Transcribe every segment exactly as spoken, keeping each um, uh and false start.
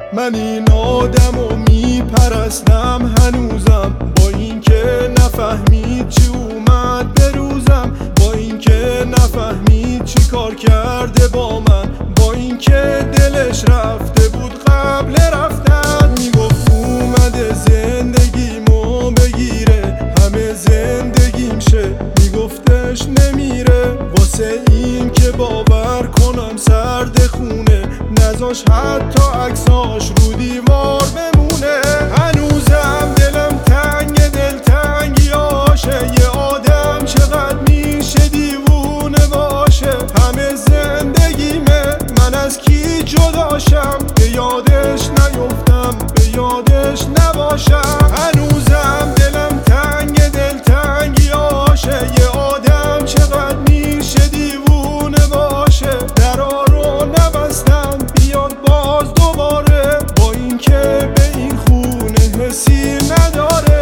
من این آدمو میپرستم هنوزم، با اینکه نفهمید چی اومد به روزم، با اینکه نفهمید چی کار کرده با من، با اینکه دلش رفته بود قبل رفتن. میگفت اومده زندگیمو بگیره، همه زندگیم شه، میگفتش نمیره. واسه این که باور کنم سرد خونه، نذاش حتی عکساش رو دیوار بمونه. هنوزم دلم تنگ، دل تنگیاشه، یه آدم چقدر میشه دیوونه باشه. همه زندگیمه، من از کی جداشم، به یادش نیفتم، به یادش نباشم. هنوزم دلم تنگ، دل تنگیاشه، یه آدم چقدر میشه دیوونه باشه. درا رو نبستم بیاد باز دوباره، با اینکه به این خونه حسی نداره.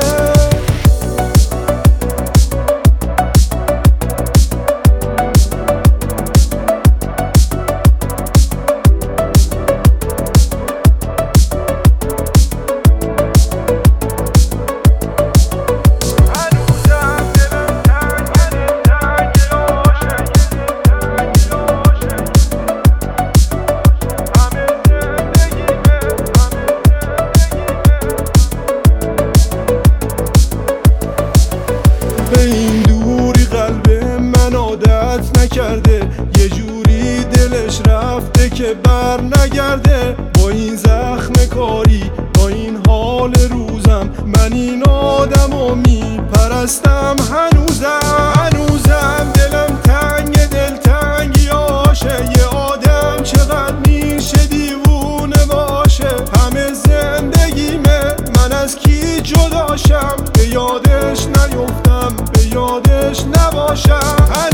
به این دوری قلب من عادت نکرده، یه جوری دلش رفته که بر نگرده. با این زخم کاری، با این حال روزم، من این آدمو میپرستم هنوزم. هنوزم دلم تنگ، دل تنگیاشه، یه آدم چقدر میشه دیوونه باشه. همه زندگیمه، من از کی جداشم، به یادش نیفتم، به یادش نباشم.